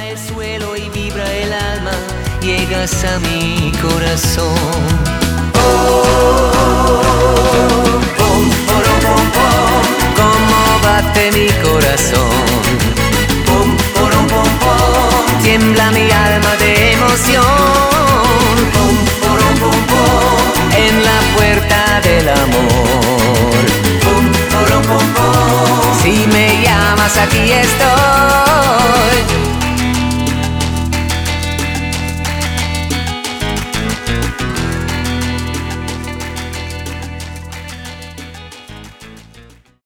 el suelo y vibra el alma, llegas a mi corazón. Oh,